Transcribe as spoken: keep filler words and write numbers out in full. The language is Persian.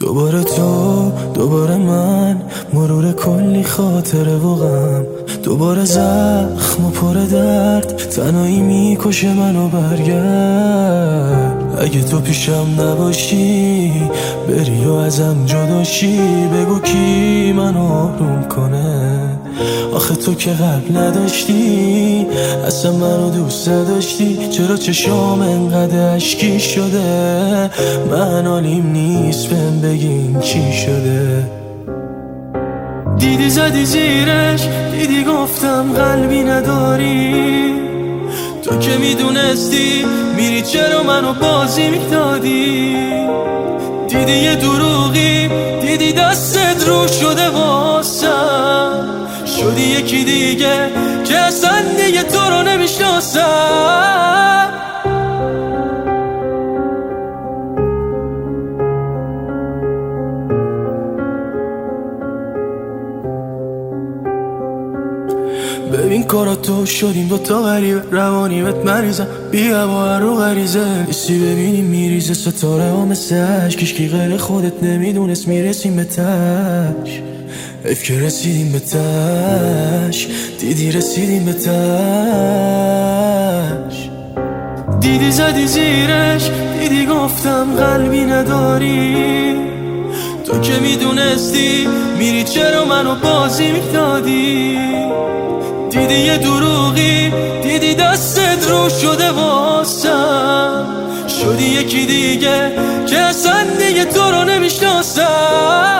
دوباره تو، دوباره من، مرور کلی خاطره و غم، دوباره زخم و پر درد، تنهایی میکشه منو. برگرد اگه تو پیشم نباشی، بری و ازم جداشی، بگو کی منو آروم کنه. آخه تو که قلب نداشتی، اصلا منو دوست نداشتی، چرا چشام انقدر اشکی شده؟ من حالیم نیست بهم بگین چی شده. دیدی زدی زیرش، دیدی گفتم قلبی نداری، تو که میدونستی میری چرا منو بازی میدادی. دیدی یه دروغی، دیدی دستت رو شده واسم، شدی یکی دیگه که اصلا دیگه تو رو نمیشناسم. ببین کاراتو شدیم دوتا غریبه، روانیمت مریضم، بیا با رو غریزه نیستی ببینیم میریزه ستاره ها مثل عشق، کشکی غیر خودت نمیدونست میرسیم به تش. حیف که رسیدیم به تش، دیدی رسیدیم به تش. دیدی زدی زیرش، دیدی گفتم قلبی نداری، تو که میدونستی میری چرا منو بازی میدادی. دیدی یه دروغی، دیدی دستت رو شده واسم، شدی یکی دیگه که اصلا دیگه تو رو نمیشناسم.